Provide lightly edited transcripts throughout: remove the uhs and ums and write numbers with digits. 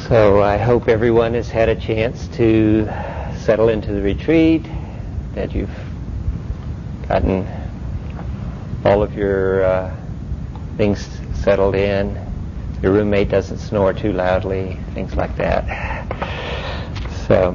So I hope everyone has had a chance to settle into the retreat, that you've gotten all of your things settled in, your roommate doesn't snore too loudly, things like that. So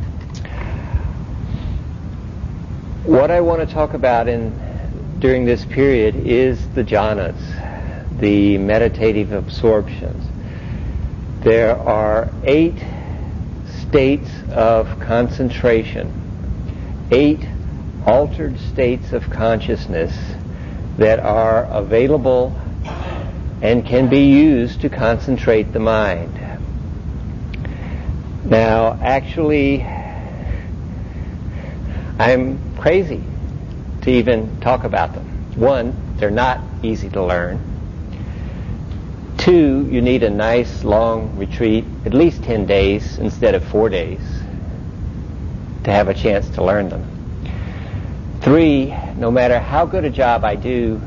what I want to talk about during this period is the jhanas, the meditative absorptions. There are 8 states of concentration, 8 altered states of consciousness that are available and can be used to concentrate the mind. Now, actually, I'm crazy to even talk about them. 1, they're not easy to learn. 2, you need a nice long retreat, at least 10 days instead of 4 days, to have a chance to learn them. 3, no matter how good a job I do,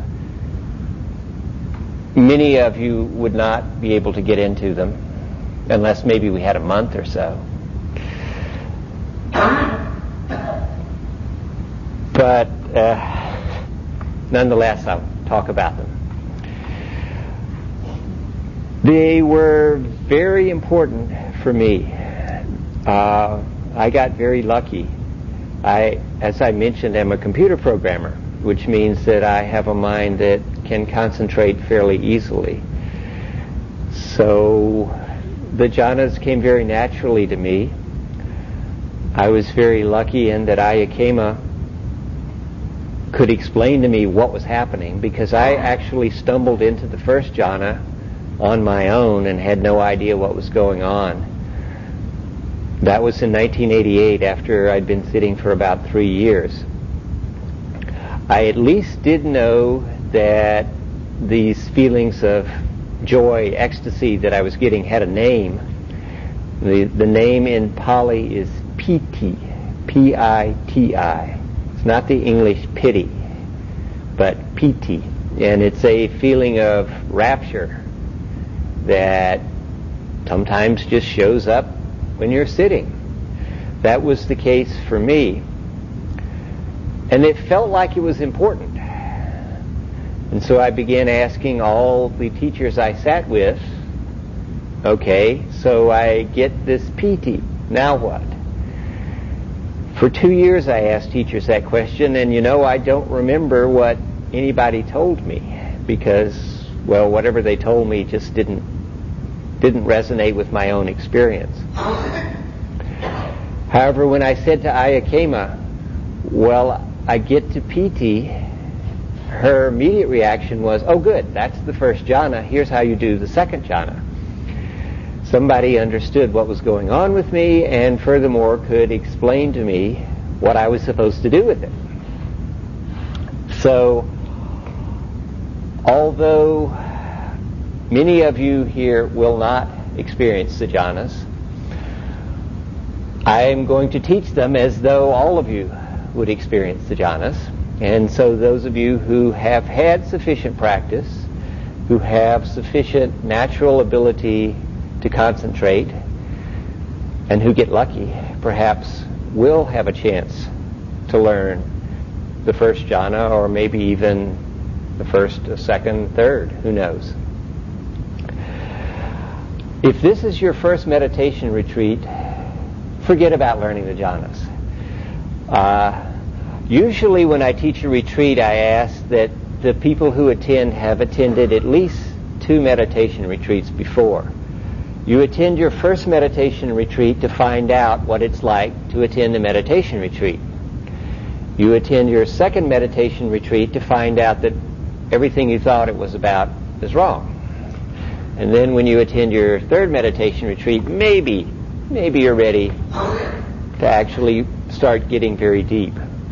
many of you would not be able to get into them unless maybe we had a month or so. But nonetheless, I'll talk about them. They were very important for me. I got very lucky. As I mentioned, I'm a computer programmer, which means that I have a mind that can concentrate fairly easily. So the jhanas came very naturally to me. I was very lucky in that Ayya Khema could explain to me what was happening, because I actually stumbled into the first jhana on my own and had no idea what was going on. That was in 1988, after I'd been sitting for about 3 years. I at least did know that these feelings of joy, ecstasy that I was getting had a name. The name in Pali is piti, P-I-T-I. It's not the English pity, but piti. And it's a feeling of rapture that sometimes just shows up when you're sitting. That was the case for me. And it felt like it was important. And so I began asking all the teachers I sat with, okay, so I get this piti, now what? For 2 years I asked teachers that question, and I don't remember what anybody told me, because, well, whatever they told me just didn't resonate with my own experience. However, when I said to Ayya Khema, well, I get to piti, her immediate reaction was, oh good, that's the first jhana, here's how you do the second jhana. Somebody understood what was going on with me, and furthermore could explain to me what I was supposed to do with it. So, although many of you here will not experience the jhanas, I am going to teach them as though all of you would experience the jhanas. And so those of you who have had sufficient practice, who have sufficient natural ability to concentrate, and who get lucky, perhaps will have a chance to learn the first jhana, or maybe even the first, second, third, who knows. If this is your first meditation retreat, forget about learning the jhanas. Usually when I teach a retreat, I ask that the people who attend have attended at least 2 meditation retreats before. You attend your first meditation retreat to find out what it's like to attend a meditation retreat. You attend your second meditation retreat to find out that everything you thought it was about is wrong. And then when you attend your third meditation retreat, maybe you're ready to actually start getting very deep.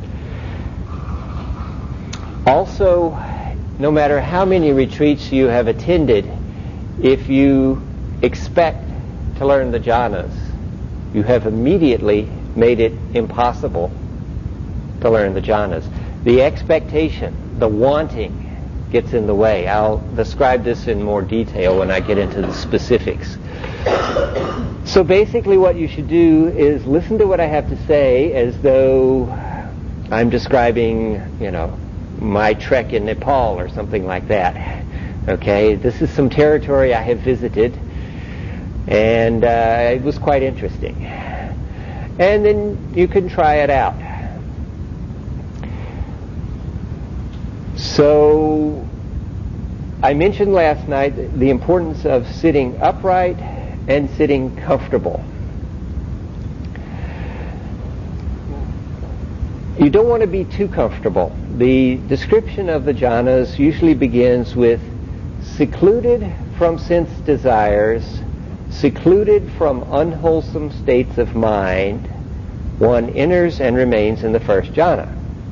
Also, no matter how many retreats you have attended, if you expect to learn the jhanas, you have immediately made it impossible to learn the jhanas. The expectation, the wanting, gets in the way. I'll describe this in more detail when I get into the specifics. So basically what you should do is listen to what I have to say as though I'm describing, my trek in Nepal or something like that. Okay, this is some territory I have visited, and it was quite interesting. And then you can try it out. So I mentioned last night the importance of sitting upright and sitting comfortable. You don't want to be too comfortable. The description of the jhanas usually begins with secluded from sense desires, secluded from unwholesome states of mind, one enters and remains in the first jhana.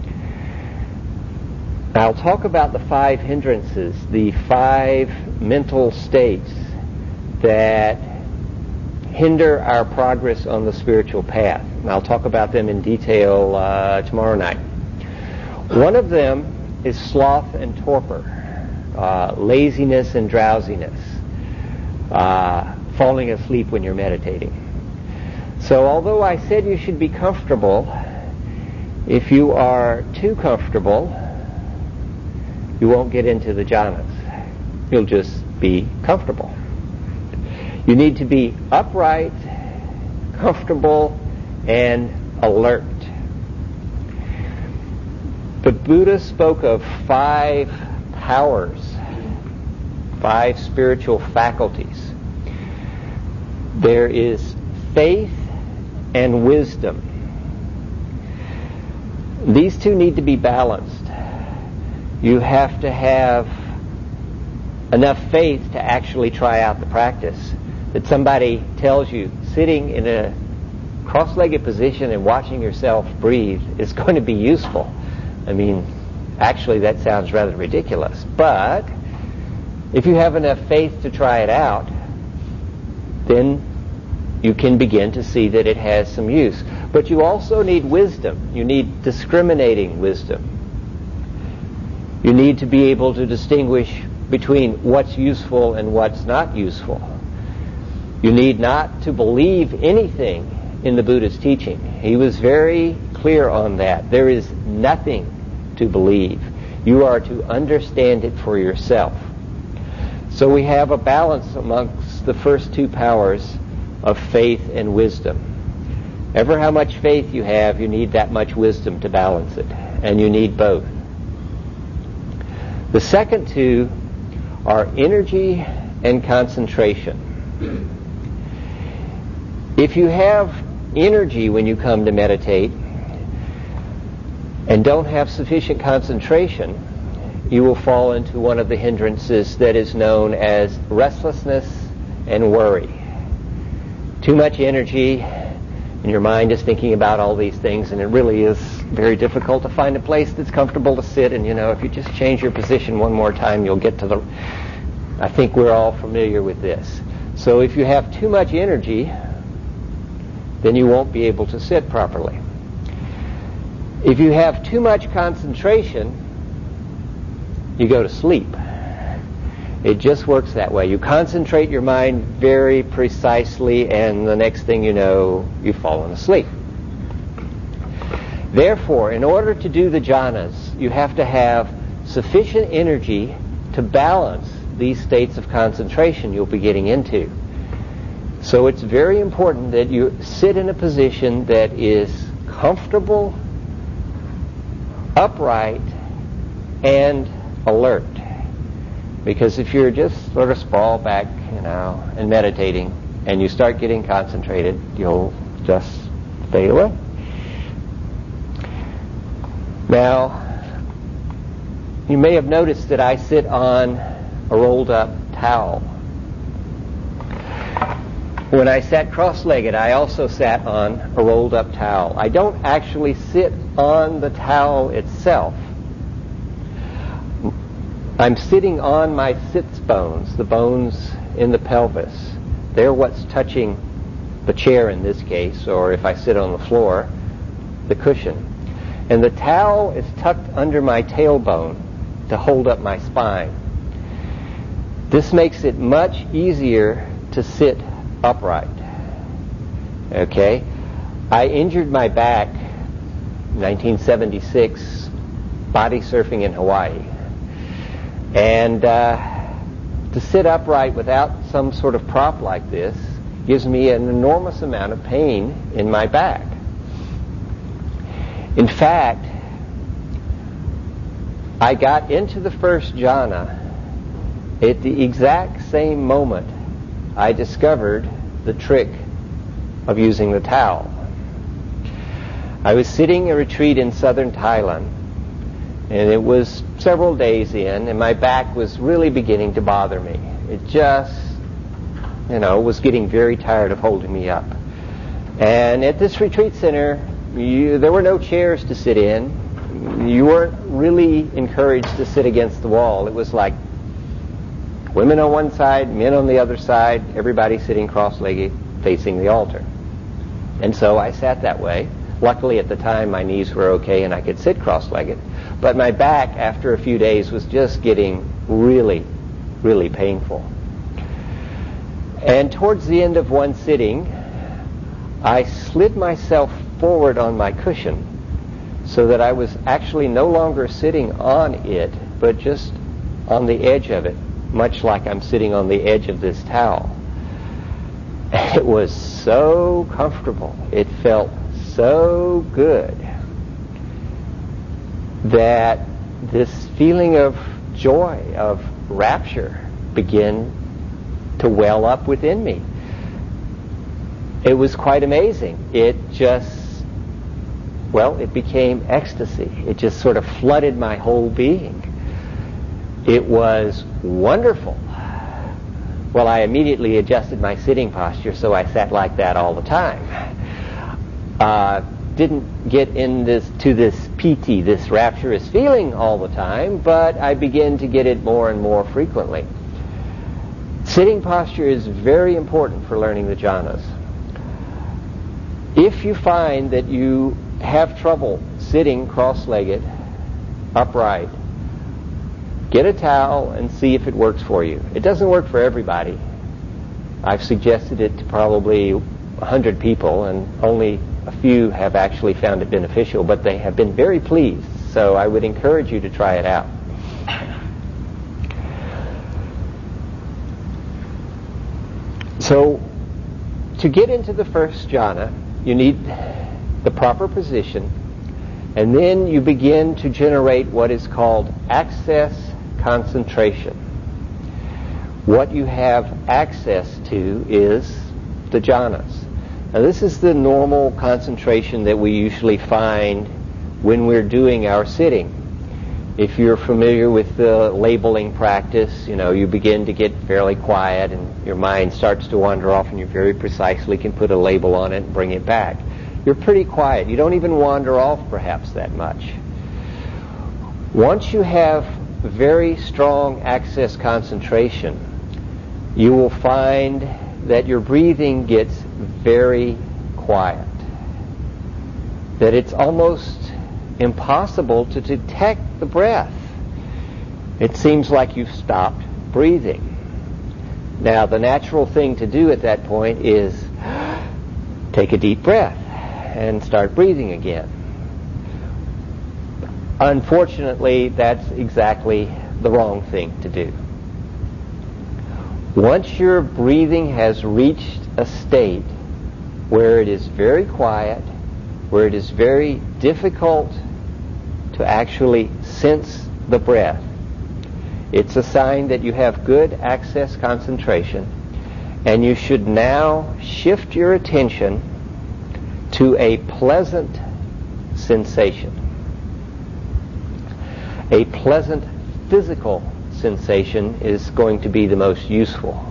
I'll talk about the 5 hindrances, the 5 mental states that hinder our progress on the spiritual path. And I'll talk about them in detail tomorrow night. One of them is sloth and torpor, laziness and drowsiness, falling asleep when you're meditating. So although I said you should be comfortable, if you are too comfortable, you won't get into the jhanas. You'll just be comfortable. You need to be upright, comfortable, and alert. The Buddha spoke of 5 powers, 5 spiritual faculties. There is faith and wisdom. These two need to be balanced. You have to have enough faith to actually try out the practice. That somebody tells you sitting in a cross-legged position and watching yourself breathe is going to be useful. I mean, actually that sounds rather ridiculous. But if you have enough faith to try it out, then you can begin to see that it has some use. But you also need wisdom. You need discriminating wisdom. You need to be able to distinguish between what's useful and what's not useful. You need not to believe anything in the Buddha's teaching. He was very clear on that. There is nothing to believe. You are to understand it for yourself. So we have a balance amongst the first 2 powers of faith and wisdom. Ever how much faith you have, you need that much wisdom to balance it. And you need both. The second 2 are energy and concentration. If you have energy when you come to meditate and don't have sufficient concentration, you will fall into one of the hindrances that is known as restlessness and worry. Too much energy, and your mind is thinking about all these things, and it really is very difficult to find a place that's comfortable to sit. And if you just change your position one more time, you'll get to the... I think we're all familiar with this. So if you have too much energy, then you won't be able to sit properly. If you have too much concentration, you go to sleep. It just works that way. You concentrate your mind very precisely, and the next thing you know, you've fallen asleep. Therefore, in order to do the jhanas, you have to have sufficient energy to balance these states of concentration you'll be getting into. So it's very important that you sit in a position that is comfortable, upright, and alert. Because if you're just sort of sprawled back, and meditating, and you start getting concentrated, you'll just fade away. Now, you may have noticed that I sit on a rolled up towel. When I sat cross-legged, I also sat on a rolled up towel. I don't actually sit on the towel itself. I'm sitting on my sits bones, the bones in the pelvis. They're what's touching the chair in this case, or if I sit on the floor, the cushion. And the towel is tucked under my tailbone to hold up my spine. This makes it much easier to sit upright. Okay? I injured my back in 1976 body surfing in Hawaii. And to sit upright without some sort of prop like this gives me an enormous amount of pain in my back. In fact, I got into the first jhana at the exact same moment I discovered the trick of using the towel. I was sitting a retreat in southern Thailand, and it was several days in, and my back was really beginning to bother me. It just, was getting very tired of holding me up. And at this retreat center, there were no chairs to sit in. You weren't really encouraged to sit against the wall. It was like women on one side, men on the other side, everybody sitting cross-legged facing the altar. And so I sat that way. Luckily at the time my knees were okay and I could sit cross-legged. But my back after a few days was just getting really, really painful. And towards the end of one sitting, I slid myself forward on my cushion so that I was actually no longer sitting on it, but just on the edge of it, much like I'm sitting on the edge of this towel. It was so comfortable. It felt so good that this feeling of joy, of rapture, began to well up within me. It was quite amazing. It became ecstasy. It just sort of flooded my whole being. It was wonderful. Well, I immediately adjusted my sitting posture, so I sat like that all the time. Didn't get to this piti, this rapturous feeling all the time, but I began to get it more and more frequently. Sitting posture is very important for learning the jhanas. If you find that you have trouble sitting cross-legged, upright, get a towel and see if it works for you. It doesn't work for everybody. I've suggested it to probably 100 people, and only a few have actually found it beneficial, but they have been very pleased. So I would encourage you to try it out. So to get into the first jhana, you need the proper position, and then you begin to generate what is called access concentration. What you have access to is the jhanas. Now this is the normal concentration that we usually find when we're doing our sitting. If you're familiar with the labeling practice, you begin to get fairly quiet and your mind starts to wander off, and you very precisely can put a label on it and bring it back. You're pretty quiet. You don't even wander off perhaps that much. Once you have very strong access concentration, you will find that your breathing gets very quiet. That it's almost impossible to detect the breath. It seems like you've stopped breathing. Now, the natural thing to do at that point is take a deep breath and start breathing again. Unfortunately, that's exactly the wrong thing to do. Once your breathing has reached a state where it is very quiet, where it is very difficult to actually sense the breath, it's a sign that you have good access concentration, and you should now shift your attention to a pleasant sensation. A pleasant physical sensation is going to be the most useful.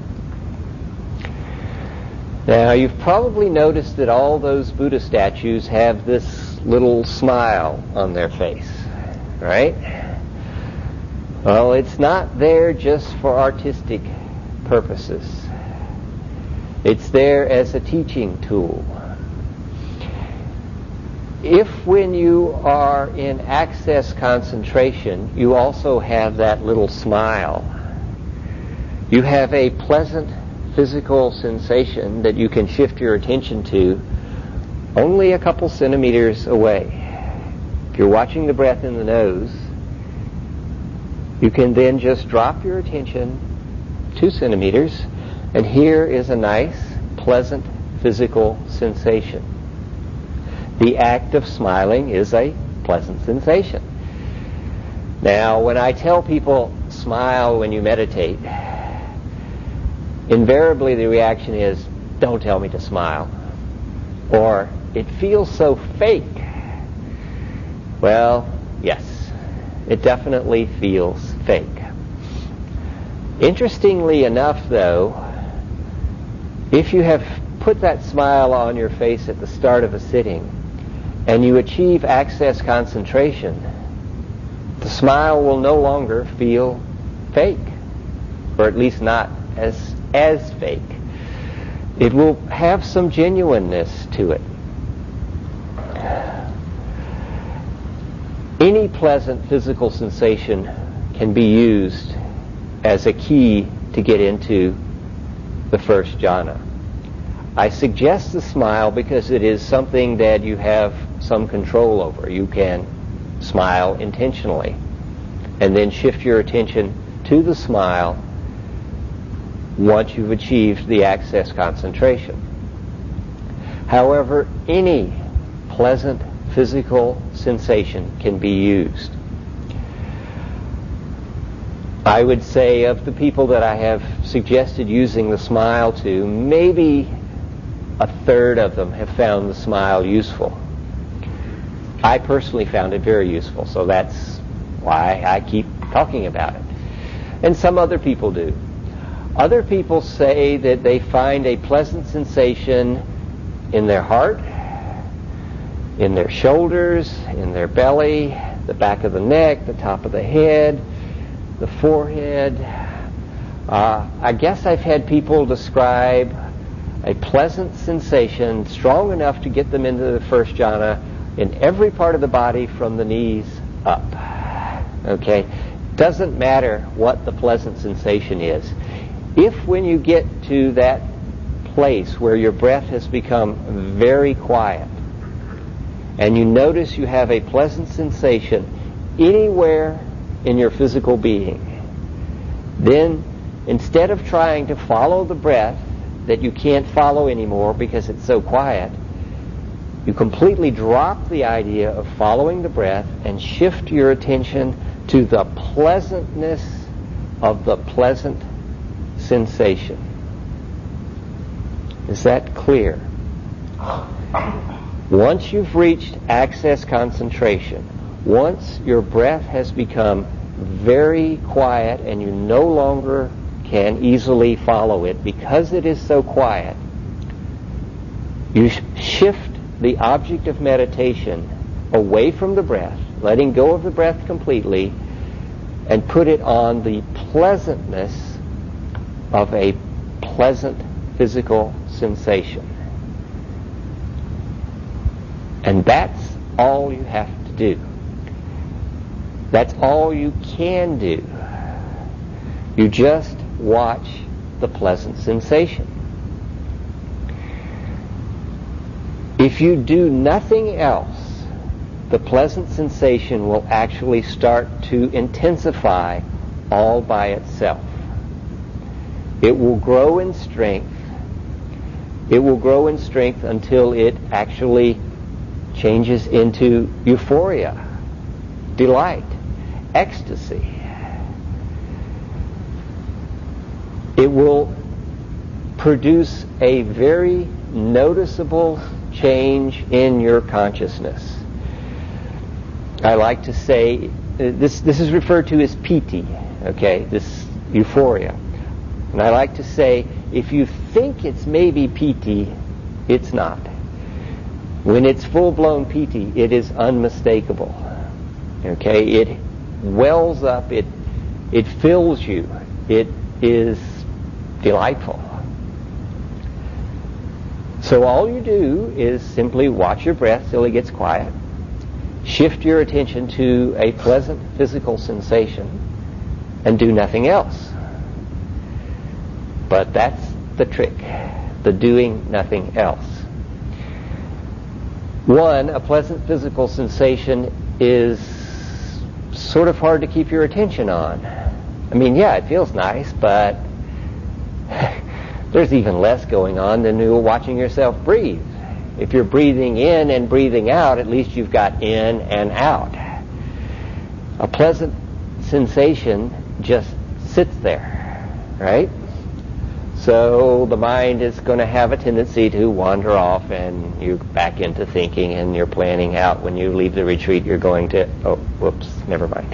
Now, you've probably noticed that all those Buddha statues have this little smile on their face, right? Well, it's not there just for artistic purposes. It's there as a teaching tool. if when you are in access concentration, you also have that little smile, you have a pleasant physical sensation that you can shift your attention to only a couple centimeters away. If you're watching the breath in the nose, you can then just drop your attention 2 centimeters, and here is a nice, pleasant physical sensation. The act of smiling is a pleasant sensation. Now, when I tell people smile when you meditate, invariably the reaction is, don't tell me to smile. Or, it feels so fake. Well, yes, it definitely feels fake. Interestingly enough, though, if you have put that smile on your face at the start of a sitting and you achieve access concentration, the smile will no longer feel fake, or at least not as fake. It will have some genuineness to it. Any pleasant physical sensation can be used as a key to get into the first jhana. I suggest the smile because it is something that you have some control over. You can smile intentionally and then shift your attention to the smile once you've achieved the access concentration. However, any pleasant physical sensation can be used. I would say of the people that I have suggested using the smile to, maybe a third of them have found the smile useful. I personally found it very useful, so that's why I keep talking about it. And some other people do. Other people say that they find a pleasant sensation in their heart, in their shoulders, in their belly, the back of the neck, the top of the head, the forehead. I guess I've had people describe a pleasant sensation strong enough to get them into the first jhana in every part of the body from the knees up. Okay? Doesn't matter what the pleasant sensation is. If when you get to that place where your breath has become very quiet and you notice you have a pleasant sensation anywhere in your physical being, then instead of trying to follow the breath that you can't follow anymore because it's so quiet, you completely drop the idea of following the breath and shift your attention to the pleasantness of the pleasant sensation. Is that clear? Once you've reached access concentration, once your breath has become very quiet and you no longer can easily follow it because it is so quiet, you shift the object of meditation away from the breath, letting go of the breath completely, and put it on the pleasantness of a pleasant physical sensation. And that's all you have to do. That's all you can do. You just watch the pleasant sensation. If you do nothing else, the pleasant sensation will actually start to intensify all by itself. It will grow in strength. It will grow in strength until it actually changes into euphoria, delight, ecstasy. It will produce a very noticeable change in your consciousness. I like to say, this is referred to as piti, okay, this euphoria. And I like to say, if you think it's maybe piti, it's not. When it's full-blown piti, it is unmistakable. Okay, it wells up, it fills you, it is delightful. So all you do is simply watch your breath till it gets quiet. Shift your attention to a pleasant physical sensation and do nothing else. But that's the trick, the doing nothing else. One, a pleasant physical sensation is sort of hard to keep your attention on. I mean, yeah, it feels nice, but there's even less going on than you watching yourself breathe. If you're breathing in and breathing out, at least you've got in and out. A pleasant sensation just sits there, right? So the mind is going to have a tendency to wander off, and you're back into thinking, and you're planning out when you leave the retreat you're going to, oh, whoops, never mind.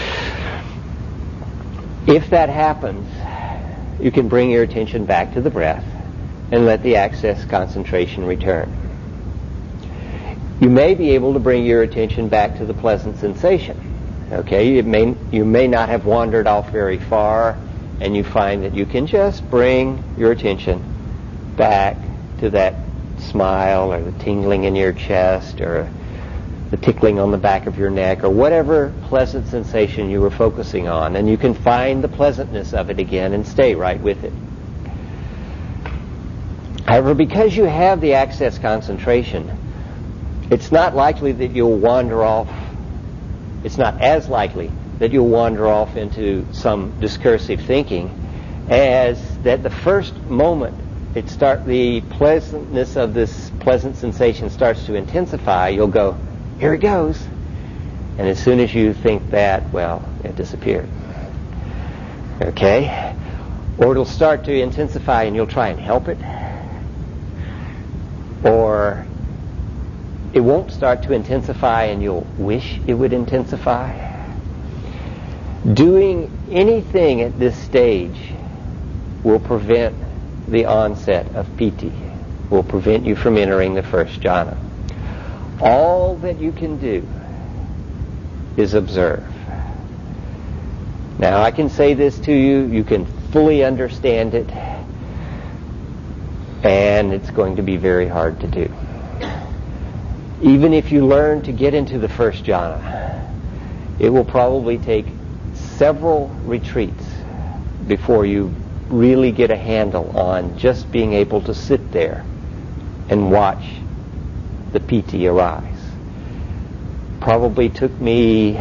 If that happens, you can bring your attention back to the breath and let the access concentration return. You may be able to bring your attention back to the pleasant sensation. Okay, you may not have wandered off very far, and you find that you can just bring your attention back to that smile or the tingling in your chest or the tickling on the back of your neck or whatever pleasant sensation you were focusing on, and you can find the pleasantness of it again and stay right with it. However, because you have the access concentration, it's not likely that you'll wander off. It's not as likely that you'll wander off into some discursive thinking as that the first moment the pleasantness of this pleasant sensation starts to intensify, you'll go, here it goes. And as soon as you think that, well, it disappeared. Okay? Or it'll start to intensify and you'll try and help it. Or it won't start to intensify and you'll wish it would intensify. Doing anything at this stage will prevent the onset of piti, will prevent you from entering the first jhana. All that you can do is observe. Now, I can say this to you, you can fully understand it, and it's going to be very hard to do. Even if you learn to get into the first jhana, it will probably take several retreats before you really get a handle on just being able to sit there and watch the piti arise. Probably took me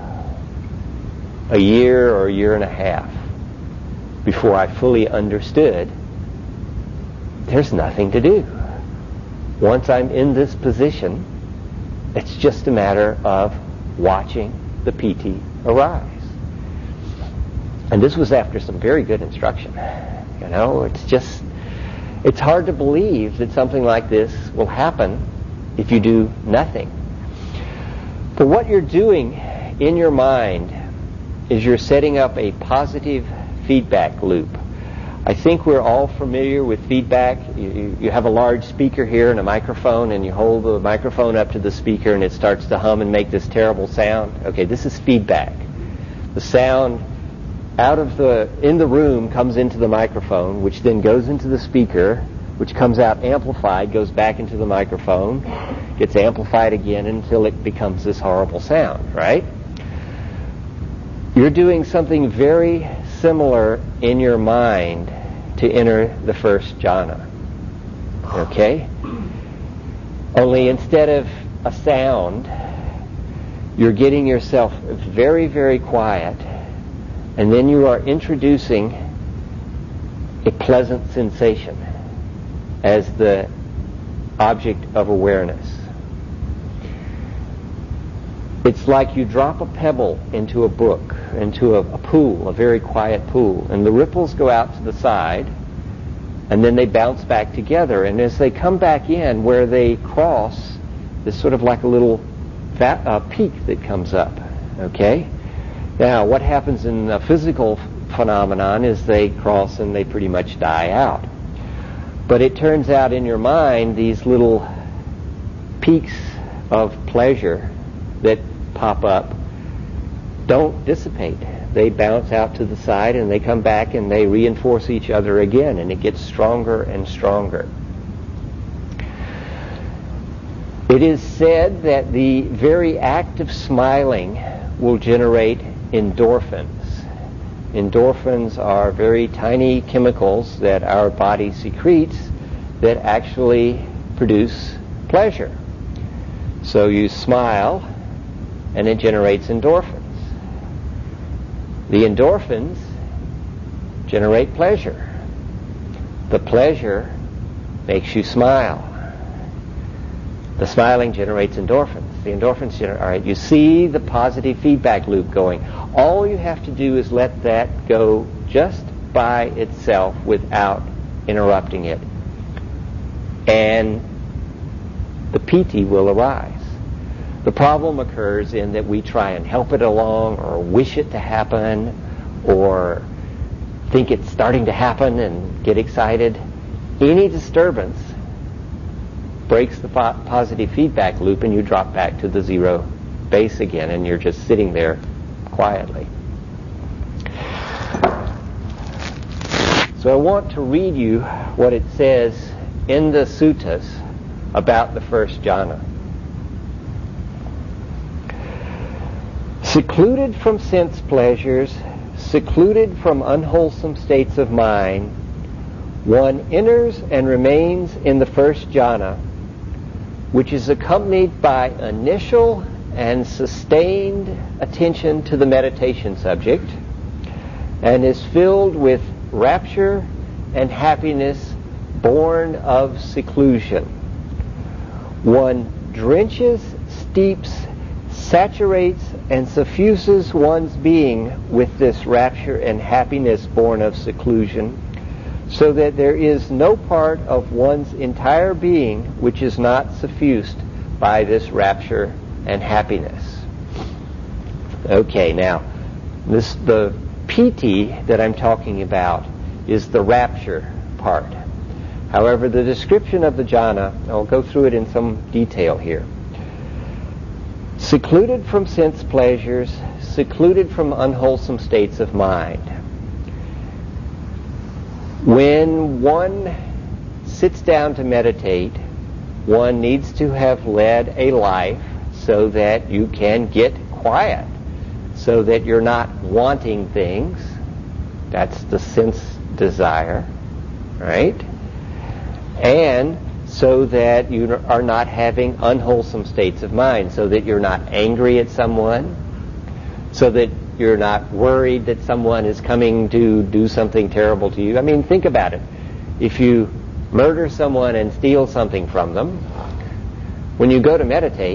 a year or a year and a half before I fully understood there's nothing to do. Once I'm in this position, it's just a matter of watching the piti arise. And this was after some very good instruction. You know, it's hard to believe that something like this will happen if you do nothing. But what you're doing in your mind is you're setting up a positive feedback loop. I think we're all familiar with feedback. You have a large speaker here and a microphone, and you hold the microphone up to the speaker and it starts to hum and make this terrible sound. Okay, this is feedback. The sound in the room comes into the microphone, which then goes into the speaker, which comes out amplified, goes back into the microphone, gets amplified again until it becomes this horrible sound, right? You're doing something very similar in your mind to enter the first jhana. Okay? Only instead of a sound, you're getting yourself very, very quiet, and then you are introducing a pleasant sensation as the object of awareness. It's like you drop a pebble into a brook, into a pool, a very quiet pool, and the ripples go out to the side, and then they bounce back together, and as they come back in, where they cross, there's sort of like a little peak that comes up, okay? Now, what happens in a physical phenomenon is they cross and they pretty much die out. But it turns out in your mind, these little peaks of pleasure that pop up don't dissipate. They bounce out to the side and they come back and they reinforce each other again, and it gets stronger and stronger. It is said that the very act of smiling will generate endorphins. Endorphins are very tiny chemicals that our body secretes that actually produce pleasure. So you smile and it generates endorphins. The endorphins generate pleasure. The pleasure makes you smile. The smiling generates endorphins. The endorphins generate, all right, you see the positive feedback loop going. All you have to do is let that go just by itself without interrupting it. And the piti will arise. The problem occurs in that we try and help it along or wish it to happen or think it's starting to happen and get excited. Any disturbance breaks the positive feedback loop and you drop back to the zero base again and you're just sitting there quietly. So I want to read you what it says in the suttas about the first jhana. Secluded from sense pleasures, secluded from unwholesome states of mind, one enters and remains in the first jhana, which is accompanied by initial and sustained attention to the meditation subject, and is filled with rapture and happiness born of seclusion. One drenches, steeps, saturates, and suffuses one's being with this rapture and happiness born of seclusion, so that there is no part of one's entire being which is not suffused by this rapture and happiness. Okay, now, the piti that I'm talking about is the rapture part. However, the description of the jhana, I'll go through it in some detail here. Secluded from sense pleasures, secluded from unwholesome states of mind. When one sits down to meditate, one needs to have led a life so that you can get quiet, so that you're not wanting things. That's the sense desire, right? And so that you are not having unwholesome states of mind, so that you're not angry at someone, so that you're not worried that someone is coming to do something terrible to you. I mean, think about it. If you murder someone and steal something from them, when you go to meditate,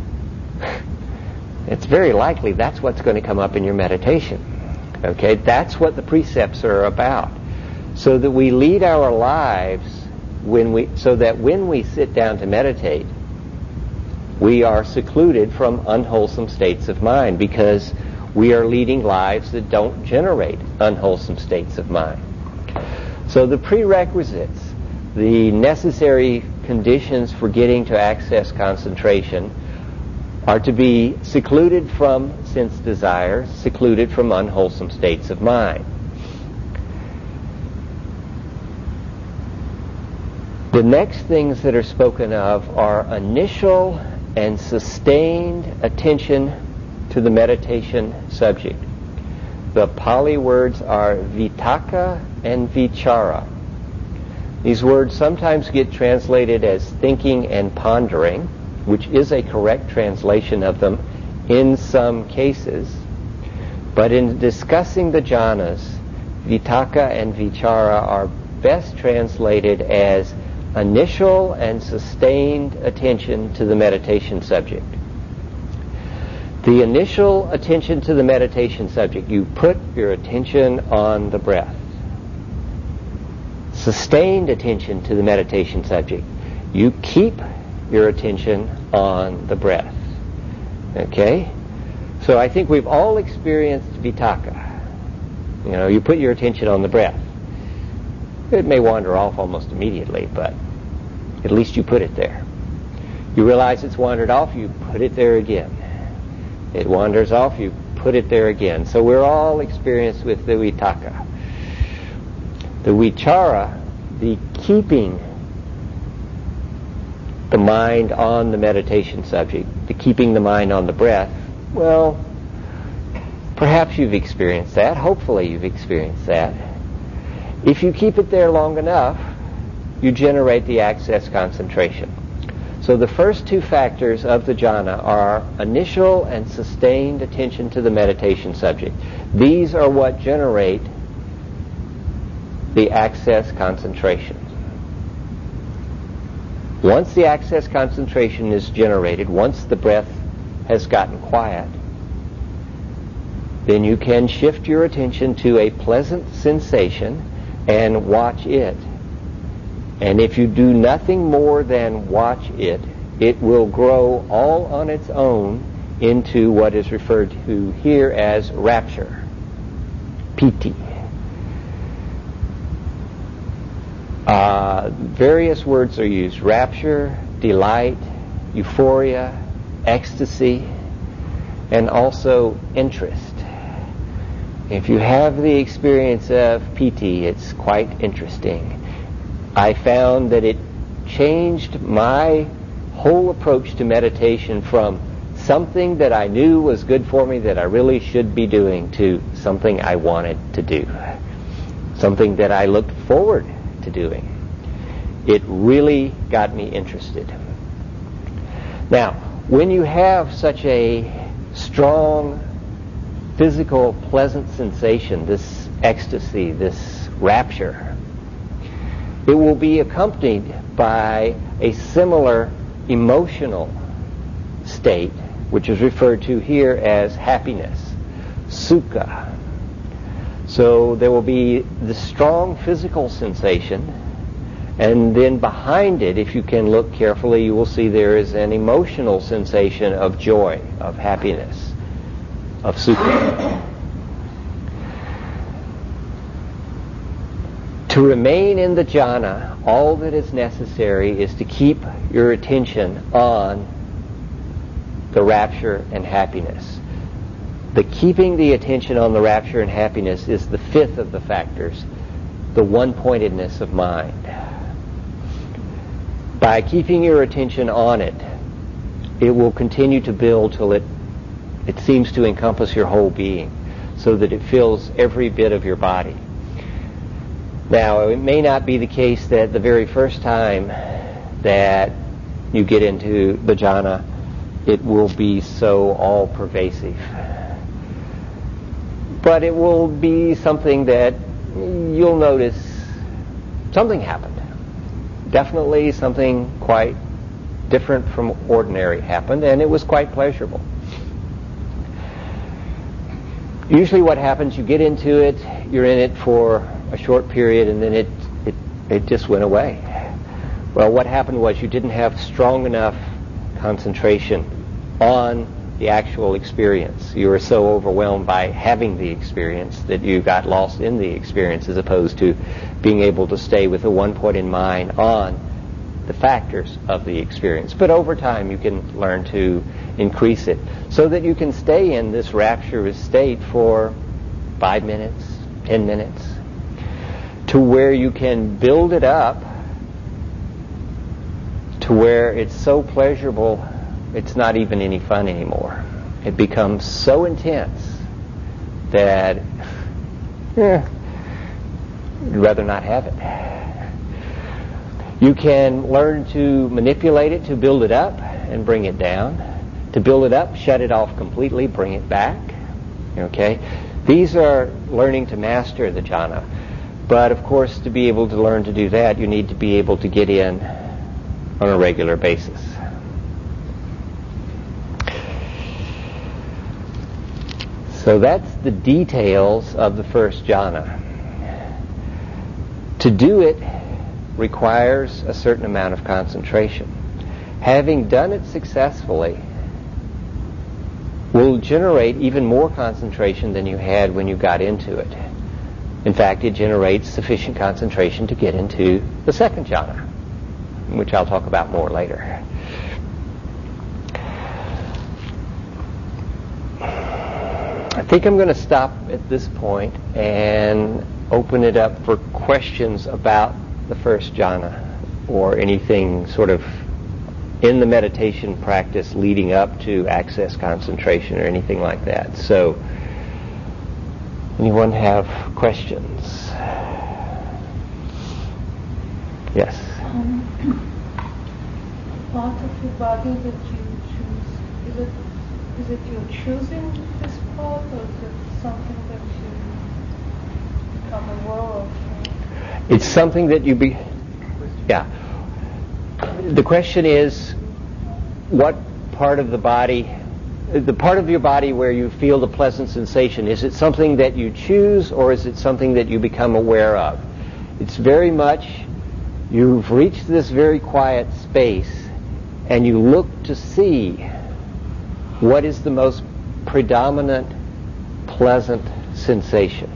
it's very likely that's what's going to come up in your meditation. Okay? That's what the precepts are about. So that we lead our lives so that when we sit down to meditate, we are secluded from unwholesome states of mind, because we are leading lives that don't generate unwholesome states of mind. So the prerequisites, the necessary conditions for getting to access concentration, are to be secluded from sense desire, secluded from unwholesome states of mind. The next things that are spoken of are initial and sustained attention to the meditation subject. The Pali words are vitaka and vichara. These words sometimes get translated as thinking and pondering, which is a correct translation of them in some cases. But in discussing the jhanas, vitaka and vichara are best translated as initial and sustained attention to the meditation subject. The initial attention to the meditation subject, you put your attention on the breath. Sustained attention to the meditation subject, you keep your attention on the breath. Okay? So I think we've all experienced vitaka. You know, you put your attention on the breath. It may wander off almost immediately, but at least you put it there. You realize it's wandered off, you put it there again. It wanders off, you put it there again. So we're all experienced with the vitaka. The vichara, the keeping the mind on the meditation subject, the keeping the mind on the breath, well, perhaps you've experienced that. Hopefully you've experienced that. If you keep it there long enough, you generate the access concentration. So the first two factors of the jhana are initial and sustained attention to the meditation subject. These are what generate the access concentration. Once the access concentration is generated, once the breath has gotten quiet, then you can shift your attention to a pleasant sensation and watch it. And if you do nothing more than watch it, it will grow all on its own into what is referred to here as rapture, piti. Various words are used: rapture, delight, euphoria, ecstasy, and also interest. If you have the experience of piti, it's quite interesting. I found that it changed my whole approach to meditation from something that I knew was good for me, that I really should be doing, to something I wanted to do, something that I looked forward to doing. It really got me interested. Now, when you have such a strong physical pleasant sensation, this ecstasy, this rapture, it will be accompanied by a similar emotional state, which is referred to here as happiness, sukha. So there will be the strong physical sensation, and then behind it, if you can look carefully, you will see there is an emotional sensation of joy, of happiness, of sukha. To remain in the jhana, all that is necessary is to keep your attention on the rapture and happiness. The keeping the attention on the rapture and happiness is the fifth of the factors, the one-pointedness of mind. By keeping your attention on it, it will continue to build till it seems to encompass your whole being, so that it fills every bit of your body. Now, it may not be the case that the very first time that you get into the jhana, it will be so all-pervasive. But it will be something that you'll notice something happened. Definitely something quite different from ordinary happened, and it was quite pleasurable. Usually what happens, you get into it, you're in it for a short period, and then it just went away. Well, what happened was you didn't have strong enough concentration on the actual experience. You were so overwhelmed by having the experience that you got lost in the experience, as opposed to being able to stay with a one point in mind on the factors of the experience. But over time you can learn to increase it so that you can stay in this rapturous state for 5 minutes, 10 minutes, to where you can build it up to where it's so pleasurable it's not even any fun anymore. It becomes so intense that you'd rather not have it. You can learn to manipulate it, to build it up and bring it down. To build it up, shut it off completely, bring it back. Okay? These are learning to master the jhana. But of course, to be able to learn to do that, you need to be able to get in on a regular basis. So that's the details of the first jhana. To do it requires a certain amount of concentration. Having done it successfully will generate even more concentration than you had when you got into it. In fact, it generates sufficient concentration to get into the second jhana, which I'll talk about more later. I think I'm going to stop at this point and open it up for questions about the first jhana or anything sort of in the meditation practice leading up to access concentration or anything like that. So, anyone have questions? Yes? Part of your body that you choose, is it you choosing this part, or is it something that you become aware of? It's something that yeah. The question is, what part of the body, the part of your body where you feel the pleasant sensation, is it something that you choose, or is it something that you become aware of? It's very much, you've reached this very quiet space, and you look to see what is the most predominant pleasant sensation.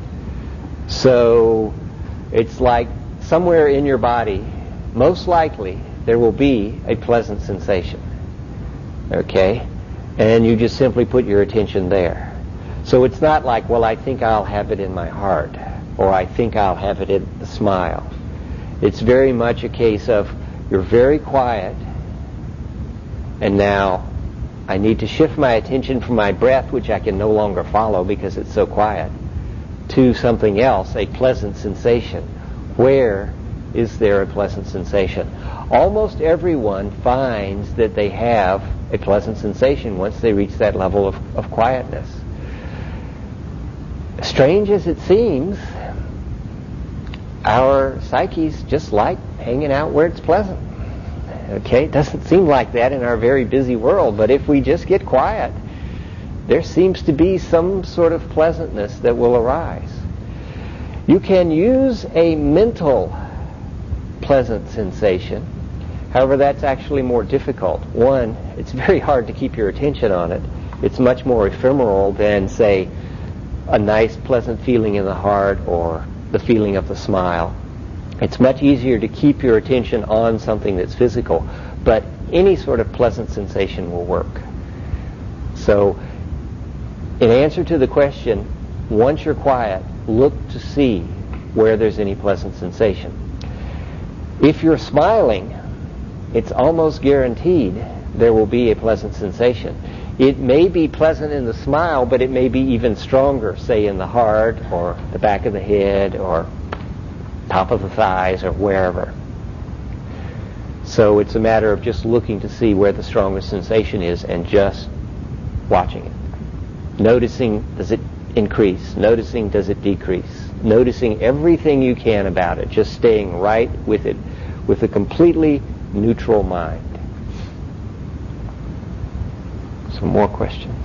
So it's like somewhere in your body, most likely, there will be a pleasant sensation. Okay? And you just simply put your attention there. So it's not like, well, I think I'll have it in my heart, or I think I'll have it in the smile. It's very much a case of, you're very quiet, and now I need to shift my attention from my breath, which I can no longer follow because it's so quiet, to something else, a pleasant sensation. Where is there a pleasant sensation? Almost everyone finds that they have a pleasant sensation once they reach that level of quietness. Strange as it seems, our psyches just like hanging out where it's pleasant. Okay, it doesn't seem like that in our very busy world, but if we just get quiet, there seems to be some sort of pleasantness that will arise. You can use a mental pleasant sensation. However, that's actually more difficult. One, it's very hard to keep your attention on it. It's much more ephemeral than, say, a nice pleasant feeling in the heart or the feeling of the smile. It's much easier to keep your attention on something that's physical, but any sort of pleasant sensation will work. So, in answer to the question, once you're quiet, look to see where there's any pleasant sensation. If you're smiling, it's almost guaranteed there will be a pleasant sensation. It may be pleasant in the smile, but it may be even stronger, say in the heart or the back of the head or top of the thighs or wherever. So it's a matter of just looking to see where the strongest sensation is and just watching it. Noticing, does it increase? Noticing, does it decrease? Noticing everything you can about it, just staying right with it with a completely neutral mind. Some more questions?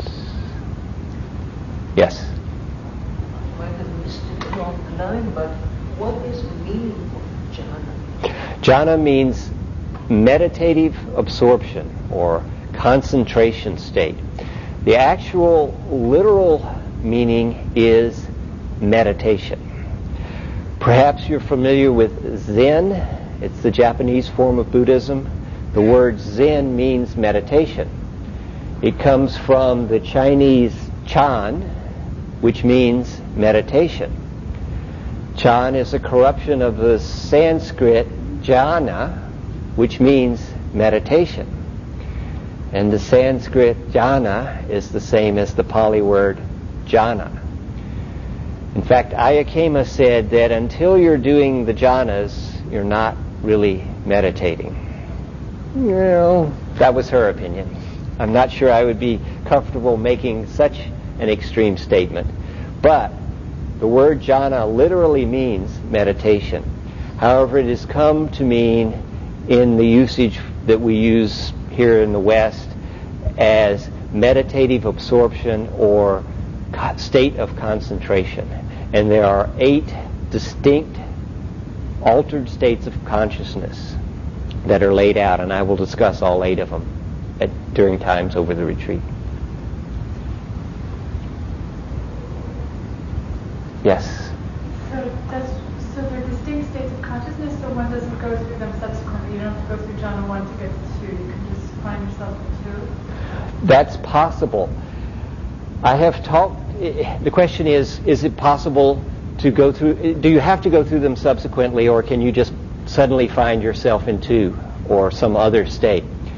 Yes? Might have missed it along the line, but what is the meaning of jhana? Jhana means meditative absorption or concentration state. The actual literal meaning is meditation. Perhaps you're familiar with Zen. It's the Japanese form of Buddhism. The word Zen means meditation. It comes from the Chinese Chan, which means meditation. Chan is a corruption of the Sanskrit jhana, which means meditation. And the Sanskrit jhana is the same as the Pali word jhana. In fact, Ayakema said that until you're doing the jhanas, you're not really meditating. You know, that was her opinion. I'm not sure I would be comfortable making such an extreme statement. But the word jhana literally means meditation. However, it has come to mean in the usage that we use here in the West as meditative absorption or state of concentration. And there are 8 distinct altered states of consciousness that are laid out, and I will discuss all 8 of them during times over the retreat. Yes? So they're distinct states of consciousness, so one doesn't go through them subsequently. You don't have to go through jhana 1 to get to 2. You can just find yourself in 2. That's possible. I have talked, the question is it possible to go through, do you have to go through them subsequently, or can you just suddenly find yourself in 2 or some other state?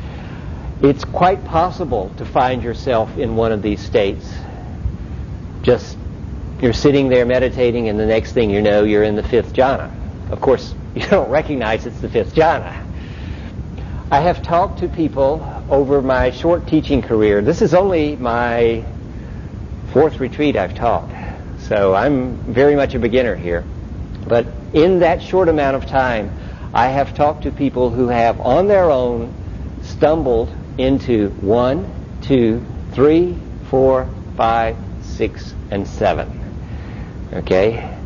It's quite possible to find yourself in one of these states. Just you're sitting there meditating, and the next thing you know, you're in the fifth jhana. Of course, you don't recognize it's the fifth jhana. I have talked to people over my short teaching career. This is only my fourth retreat I've taught, so I'm very much a beginner here. But in that short amount of time, I have talked to people who have, on their own, stumbled into 1, 2, 3, 4, 5, 6, and 7. Okay?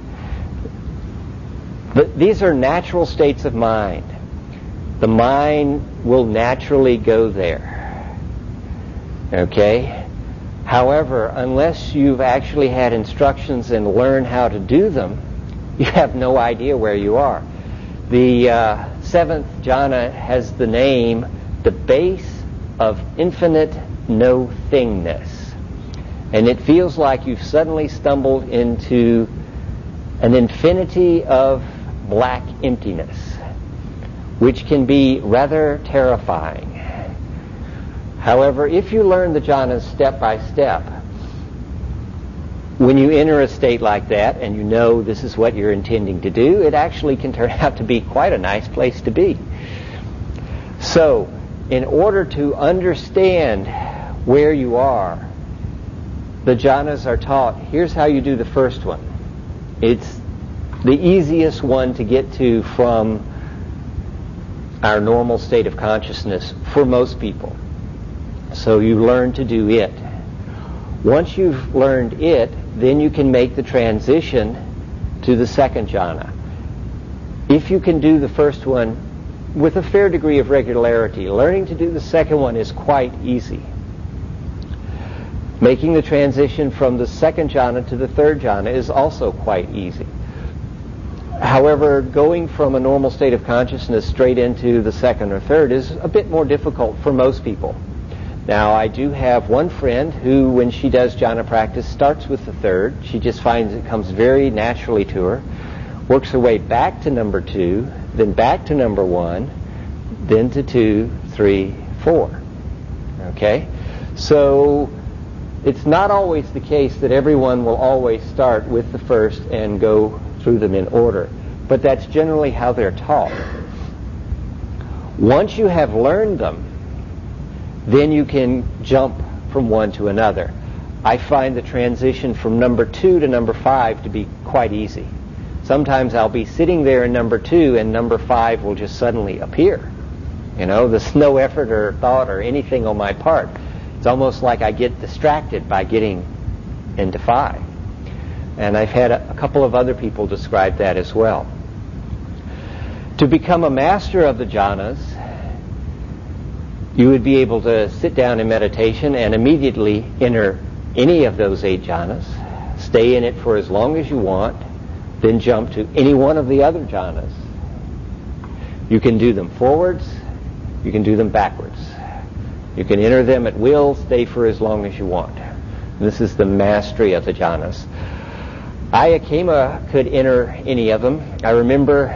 But these are natural states of mind. The mind will naturally go there. Okay? However, unless you've actually had instructions and learned how to do them, you have no idea where you are. The seventh jhana has the name, the base of infinite no-thingness. And it feels like you've suddenly stumbled into an infinity of black emptiness, which can be rather terrifying. However, if you learn the jhanas step by step, when you enter a state like that and you know this is what you're intending to do, it actually can turn out to be quite a nice place to be. So, in order to understand where you are, the jhanas are taught, here's how you do the first one. It's the easiest one to get to from our normal state of consciousness for most people. So you learn to do it. Once you've learned it, then you can make the transition to the second jhana. If you can do the first one with a fair degree of regularity, learning to do the second one is quite easy. Making the transition from the second jhana to the third jhana is also quite easy. However, going from a normal state of consciousness straight into the second or third is a bit more difficult for most people. Now, I do have one friend who, when she does jhana practice, starts with the third. She just finds it comes very naturally to her, works her way back to number 2, then back to number 1, then to 2, 3, 4. Okay? So, it's not always the case that everyone will always start with the first and go through them in order. But that's generally how they're taught. Once you have learned them, then you can jump from one to another. I find the transition from number 2 to number 5 to be quite easy. Sometimes I'll be sitting there in number 2 and number 5 will just suddenly appear. You know, there's no effort or thought or anything on my part. It's almost like I get distracted by getting into 5. And I've had a couple of other people describe that as well. To become a master of the jhanas, you would be able to sit down in meditation and immediately enter any of those 8 jhanas, stay in it for as long as you want, then jump to any one of the other jhanas. You can do them forwards, you can do them backwards. You can enter them at will, stay for as long as you want. This is the mastery of the jhanas. Ayya Khema could enter any of them. I remember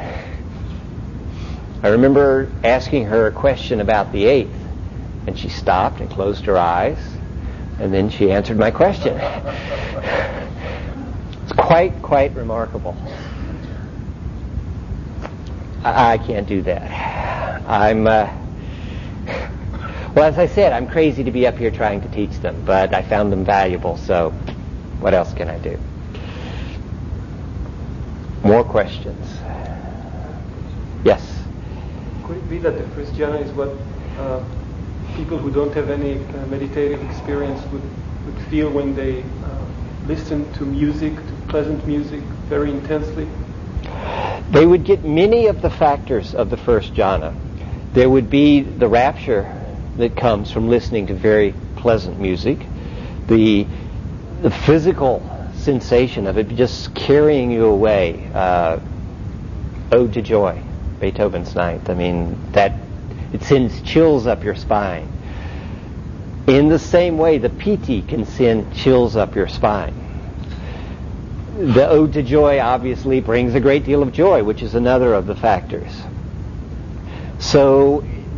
asking her a question about the 8th, and she stopped and closed her eyes, and then she answered my question. It's quite remarkable. I can't do that. Well, as I said, I'm crazy to be up here trying to teach them, but I found them valuable, so what else can I do? More questions? Yes? Could it be that the first jhana is what people who don't have any meditative experience would feel when they listen to music, to pleasant music, very intensely? They would get many of the factors of the first jhana. There would be the rapture that comes from listening to very pleasant music, the physical sensation of it just carrying you away. Ode to Joy, Beethoven's Ninth. I mean, that it sends chills up your spine. In the same way, the piti can send chills up your spine. The Ode to Joy obviously brings a great deal of joy, which is another of the factors. So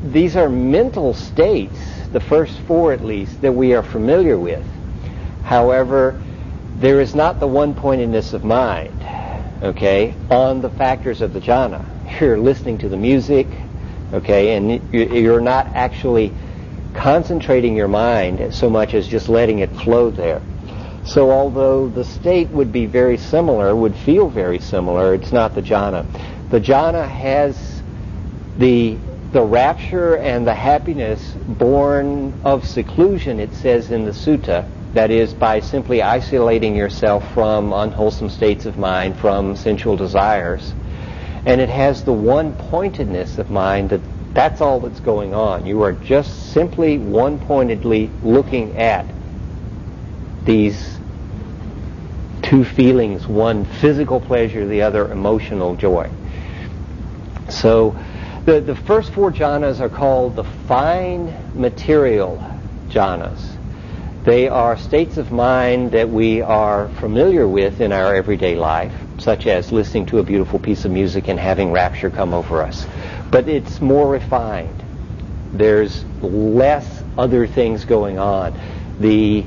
these are mental states, the first four at least, that we are familiar with. However, there is not the one-pointedness of mind, okay, on the factors of the jhana. You're listening to the music, okay, and you're not actually concentrating your mind so much as just letting it flow there. So although the state would be very similar, would feel very similar, it's not the jhana. The jhana has the rapture and the happiness born of seclusion, it says in the sutta, that is, by simply isolating yourself from unwholesome states of mind, from sensual desires. And it has the one-pointedness of mind that's all that's going on. You are just simply one-pointedly looking at these two feelings, one physical pleasure, the other emotional joy. So the first four jhanas are called the fine material jhanas. They are states of mind that we are familiar with in our everyday life, such as listening to a beautiful piece of music and having rapture come over us. But it's more refined. There's less other things going on. The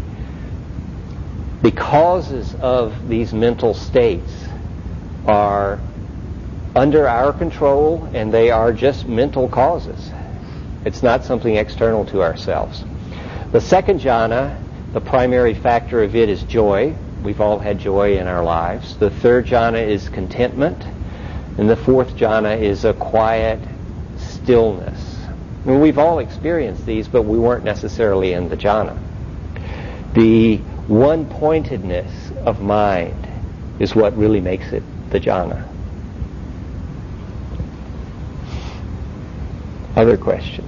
causes of these mental states are under our control, and they are just mental causes. It's not something external to ourselves. The second jhana, the primary factor of it is joy. We've all had joy in our lives. The third jhana is contentment. And the fourth jhana is a quiet stillness. And we've all experienced these, but we weren't necessarily in the jhana. The one-pointedness of mind is what really makes it the jhana. Other questions?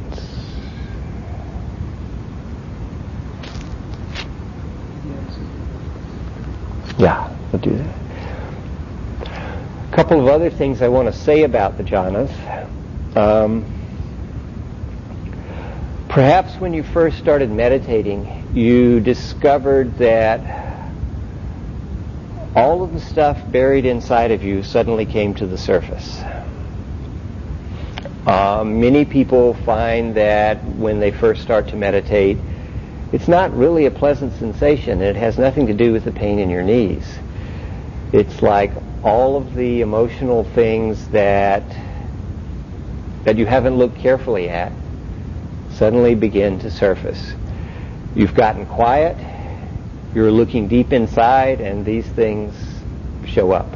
Yeah, we'll do that. A couple of other things I want to say about the jhanas. Perhaps when you first started meditating, you discovered that all of the stuff buried inside of you suddenly came to the surface. Many people find that when they first start to meditate, it's not really a pleasant sensation. It has nothing to do with the pain in your knees. It's like all of the emotional things that you haven't looked carefully at suddenly begin to surface. You've gotten quiet, you're looking deep inside, and these things show up.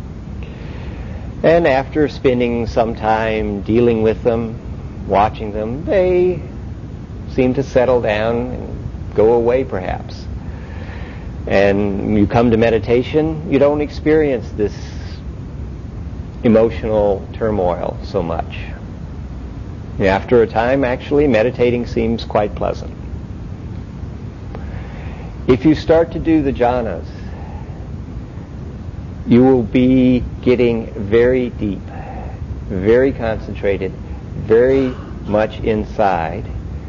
And after spending some time dealing with them, watching them, they seem to settle down and go away perhaps. And you come to meditation, you don't experience this emotional turmoil so much. After a time, actually, meditating seems quite pleasant. If you start to do the jhanas, you will be getting very deep, very concentrated, very much inside.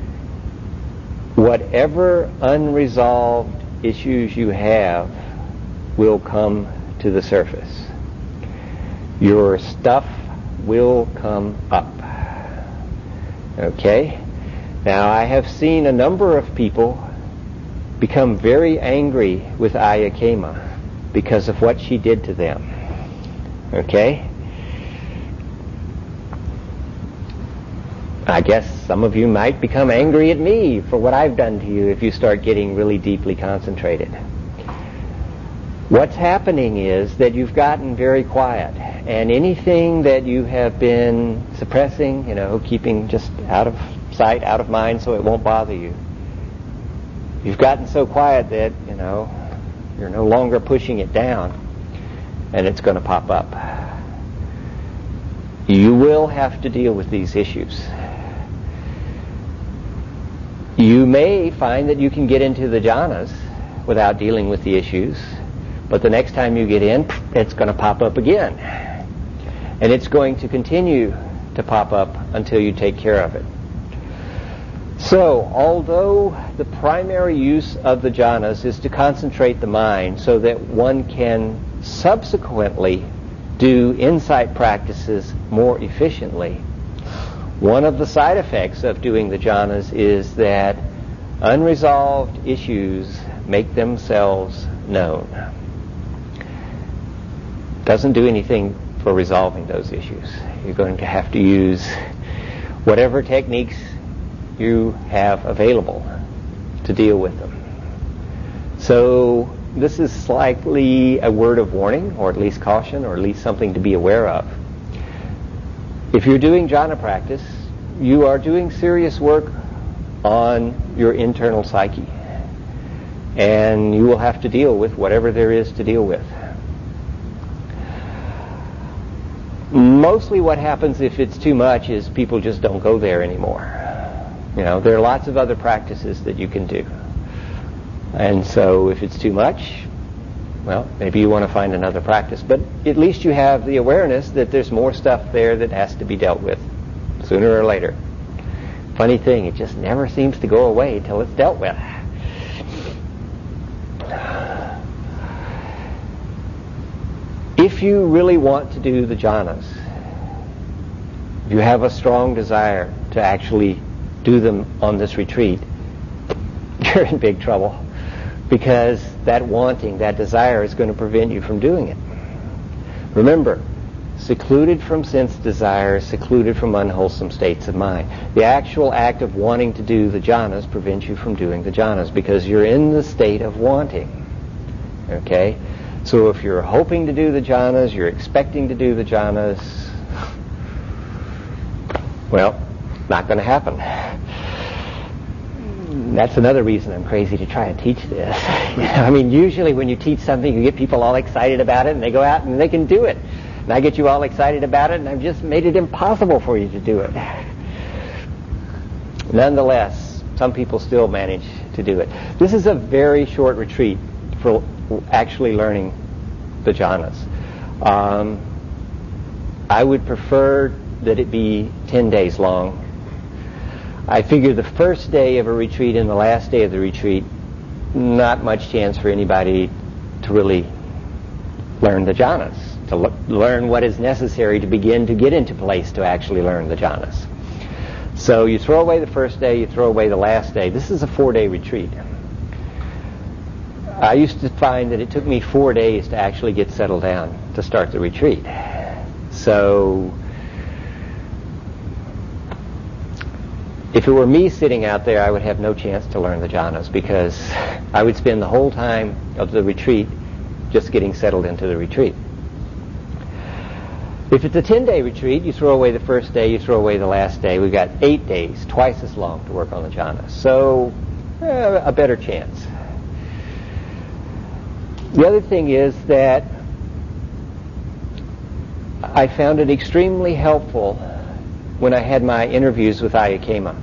Whatever unresolved issues you have will come to the surface. Your stuff will come up. Okay? Now, I have seen a number of people become very angry with Ayya Khema because of what she did to them. Okay? I guess some of you might become angry at me for what I've done to you if you start getting really deeply concentrated. What's happening is that you've gotten very quiet, and anything that you have been suppressing, keeping just out of sight, out of mind so it won't bother you, you've gotten so quiet that, you're no longer pushing it down, and it's going to pop up. You will have to deal with these issues. You may find that you can get into the jhanas without dealing with the issues, but the next time you get in, it's going to pop up again. And it's going to continue to pop up until you take care of it. So, although the primary use of the jhanas is to concentrate the mind so that one can subsequently do insight practices more efficiently, One of the side effects of doing the jhanas is that unresolved issues make themselves known. Doesn't do anything for resolving those issues. You're going to have to use whatever techniques you have available to deal with them. So this is slightly a word of warning, or at least caution, or at least something to be aware of. If you're doing jhana practice, you are doing serious work on your internal psyche. And you will have to deal with whatever there is to deal with. Mostly what happens if it's too much is people just don't go there anymore. There are lots of other practices that you can do. And so if it's too much, well, maybe you want to find another practice. But at least you have the awareness that there's more stuff there that has to be dealt with sooner or later. Funny thing, it just never seems to go away till it's dealt with. If you really want to do the jhanas, if you have a strong desire to actually do them on this retreat, you're in big trouble, because that wanting, that desire is going to prevent you from doing it. Remember, secluded from sense desire, secluded from unwholesome states of mind. The actual act of wanting to do the jhanas prevents you from doing the jhanas, because you're in the state of wanting. Okay? So if you're hoping to do the jhanas, you're expecting to do the jhanas, well, not going to happen. That's another reason I'm crazy to try and teach this. Usually when you teach something, you get people all excited about it, and they go out and they can do it. And I get you all excited about it, and I've just made it impossible for you to do it. Nonetheless, some people still manage to do it. This is a very short retreat for actually learning the jhanas. I would prefer that it be 10 days long. I figure the first day of a retreat and the last day of the retreat, not much chance for anybody to really learn the jhanas, to learn what is necessary to begin to get into place to actually learn the jhanas. So you throw away the first day, you throw away the last day. This is a 4-day retreat. I used to find that it took me 4 days to actually get settled down to start the retreat. So if it were me sitting out there, I would have no chance to learn the jhanas, because I would spend the whole time of the retreat just getting settled into the retreat. If it's a 10-day retreat, you throw away the first day, you throw away the last day. We've got 8 days, twice as long to work on the jhanas. So a better chance. The other thing is that I found it extremely helpful when I had my interviews with Ayya Khema.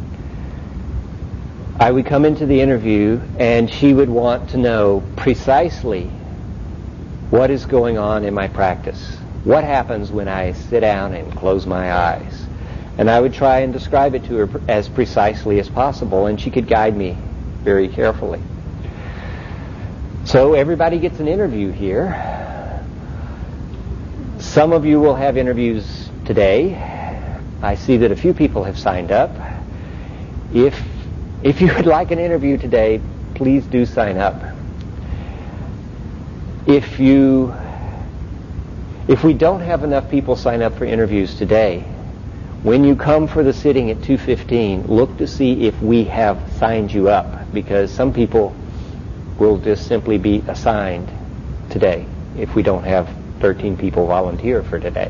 I would come into the interview and she would want to know precisely what is going on in my practice. What happens when I sit down and close my eyes? And I would try and describe it to her as precisely as possible, and she could guide me very carefully. So everybody gets an interview here. Some of you will have interviews today. I see that a few people have signed up. If you would like an interview today, please do sign up. If we don't have enough people sign up for interviews today, when you come for the sitting at 2:15, look to see if we have signed you up, because some people will just simply be assigned today if we don't have 13 people volunteer for today.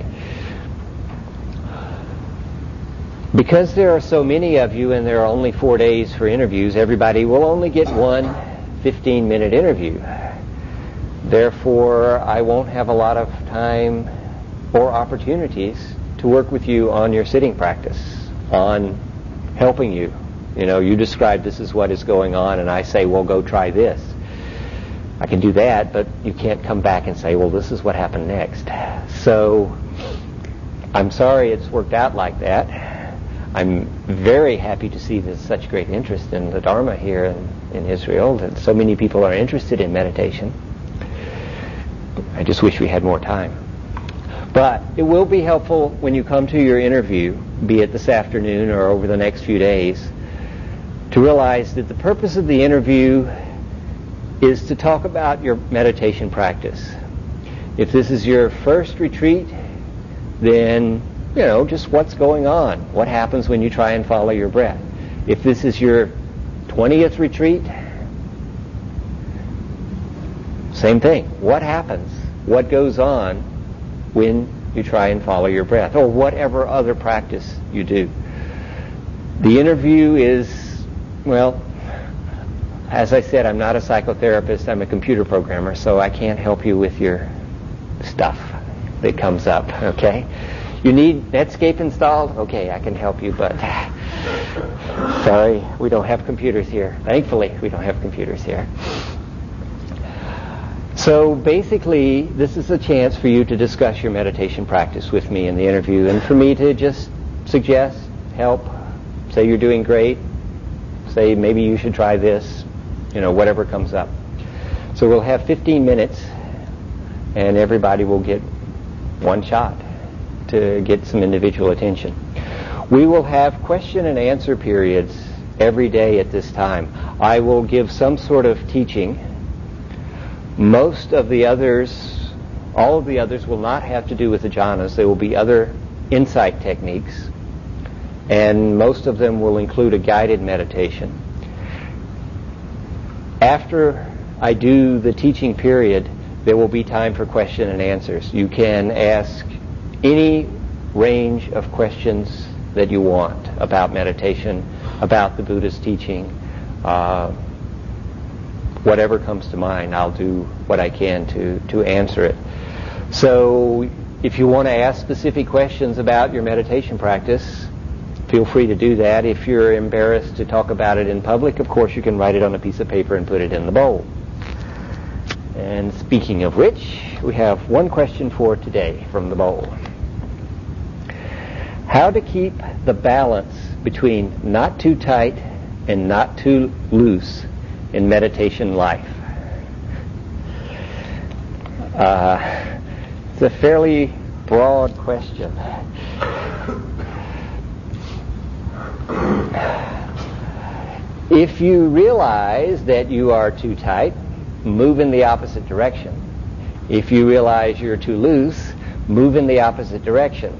Because there are so many of you and there are only 4 days for interviews, everybody will only get one 15-minute interview. Therefore, I won't have a lot of time or opportunities to work with you on your sitting practice, on helping you. You describe this is what is going on, and I say, well, go try this. I can do that, but you can't come back and say, well, this is what happened next. So I'm sorry it's worked out like that. I'm very happy to see there's such great interest in the Dharma here in Israel, that so many people are interested in meditation. I just wish we had more time. But it will be helpful when you come to your interview, be it this afternoon or over the next few days, to realize that the purpose of the interview is to talk about your meditation practice. If this is your first retreat, then, just what's going on? What happens when you try and follow your breath? If this is your 20th retreat, same thing. What happens? What goes on when you try and follow your breath, or whatever other practice you do? The interview is, as I said, I'm not a psychotherapist, I'm a computer programmer, so I can't help you with your stuff that comes up, okay? You need Netscape installed? Okay, I can help you, but sorry, we don't have computers here. Thankfully, we don't have computers here. So basically, this is a chance for you to discuss your meditation practice with me in the interview, and for me to just suggest, help, say you're doing great, say maybe you should try this, whatever comes up. So we'll have 15 minutes, and everybody will get one shot to get some individual attention. We will have question and answer periods every day at this time. I will give some sort of teaching. Most of the others, all of the others will not have to do with the jhanas. There will be other insight techniques, and most of them will include a guided meditation. After I do the teaching period, there will be time for question and answers. You can ask any range of questions that you want about meditation, about the Buddha's teaching, whatever comes to mind. I'll do what I can to answer it. So if you want to ask specific questions about your meditation practice, feel free to do that. If you're embarrassed to talk about it in public, of course you can write it on a piece of paper and put it in the bowl. And speaking of which, we have one question for today from the bowl. How to keep the balance between not too tight and not too loose in meditation life? It's a fairly broad question. If you realize that you are too tight, move in the opposite direction. If you realize you're too loose, move in the opposite direction.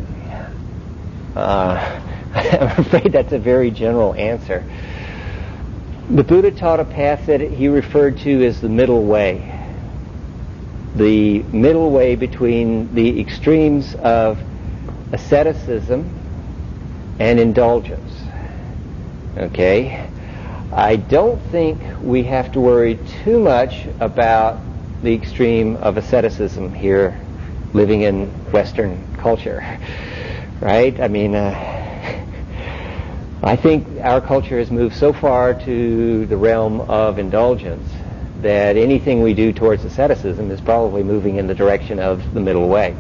I'm afraid that's a very general answer. The Buddha taught a path that he referred to as the middle way. The middle way between the extremes of asceticism and indulgence. Okay? I don't think we have to worry too much about the extreme of asceticism here, living in Western culture. Right? I mean, I think our culture has moved so far to the realm of indulgence that anything we do towards asceticism is probably moving in the direction of the middle way.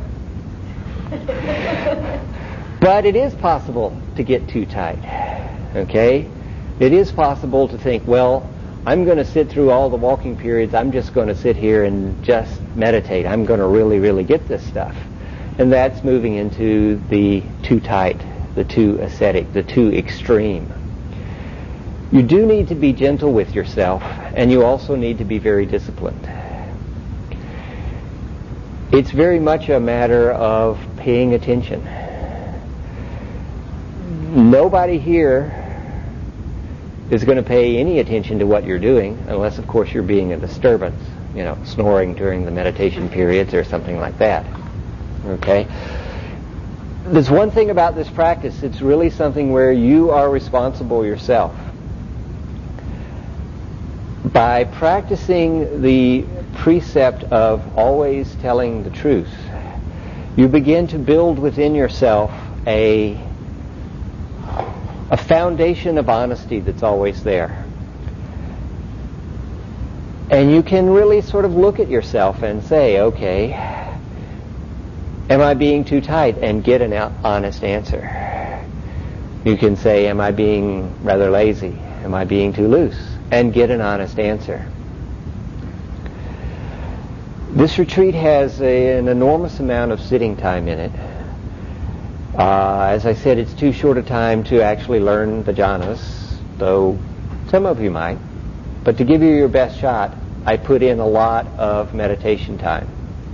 But it is possible to get too tight. Okay? It is possible to think, well, I'm going to sit through all the walking periods. I'm just going to sit here and just meditate. I'm going to really, really get this stuff. And that's moving into the too tight, the too ascetic, the too extreme. You do need to be gentle with yourself, and you also need to be very disciplined. It's very much a matter of paying attention. Nobody here is going to pay any attention to what you're doing, unless, of course, you're being a disturbance, snoring during the meditation periods or something like that. Okay? There's one thing about this practice. It's really something where you are responsible yourself. By practicing the precept of always telling the truth, you begin to build within yourself a foundation of honesty that's always there. And you can really sort of look at yourself and say, okay, am I being too tight? And get an honest answer. You can say, am I being rather lazy? Am I being too loose? And get an honest answer. This retreat has an enormous amount of sitting time in it. As I said, it's too short a time to actually learn the jhanas, though some of you might. But to give you your best shot, I put in a lot of meditation time.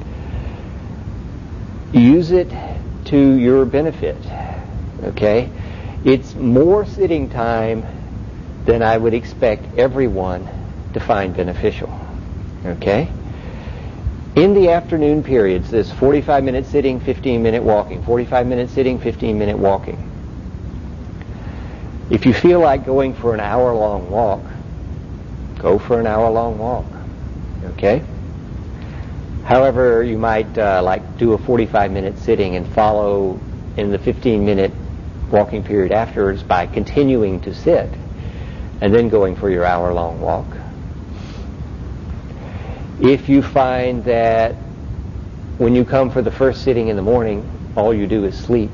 Use it to your benefit, okay? It's more sitting time than I would expect everyone to find beneficial, okay? In the afternoon periods, there's 45-minute sitting, 15-minute walking, 45-minute sitting, 15-minute walking. If you feel like going for an hour-long walk, go for an hour-long walk, okay? However, you might do a 45-minute sitting and follow in the 15-minute walking period afterwards by continuing to sit and then going for your hour-long walk. If you find that when you come for the first sitting in the morning, all you do is sleep,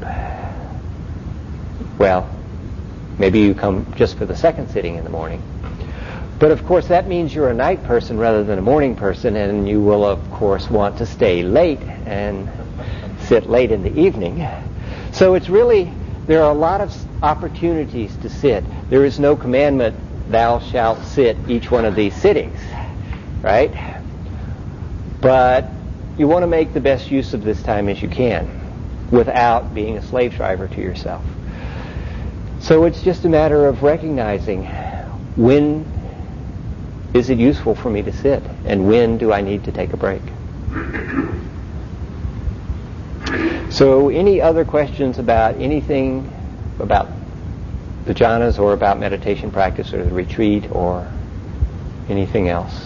well, maybe you come just for the second sitting in the morning. But of course that means you're a night person rather than a morning person, and you will of course want to stay late and sit late in the evening. So it's really, there are a lot of opportunities to sit. There is no commandment, thou shalt sit each one of these sittings, right? But you want to make the best use of this time as you can without being a slave driver to yourself. So it's just a matter of recognizing when is it useful for me to sit and when do I need to take a break. So any other questions about anything about the jhanas or about meditation practice or the retreat or anything else?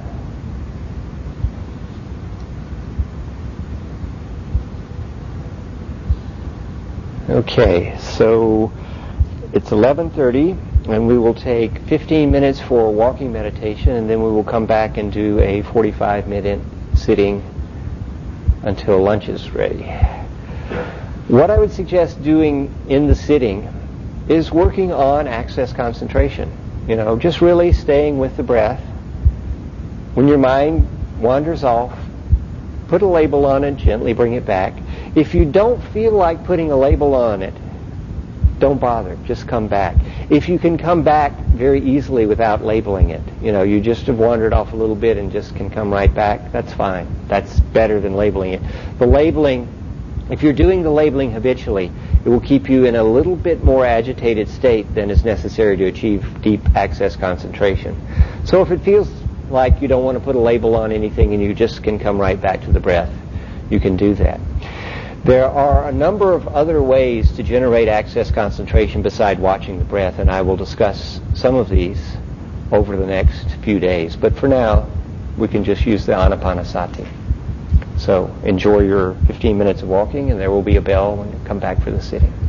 Okay, so it's 11:30, and we will take 15 minutes for walking meditation, and then we will come back and do a 45-minute sitting until lunch is ready. What I would suggest doing in the sitting is working on access concentration. Just really staying with the breath. When your mind wanders off, put a label on it, gently bring it back. If you don't feel like putting a label on it, don't bother, just come back. If you can come back very easily without labeling it, you just have wandered off a little bit and just can come right back, that's fine. That's better than labeling it. The labeling, if you're doing the labeling habitually, it will keep you in a little bit more agitated state than is necessary to achieve deep access concentration. So if it feels like you don't want to put a label on anything and you just can come right back to the breath, you can do that. There are a number of other ways to generate access concentration beside watching the breath, and I will discuss some of these over the next few days. But for now, we can just use the Anapanasati. So enjoy your 15 minutes of walking, and there will be a bell when you come back for the sitting.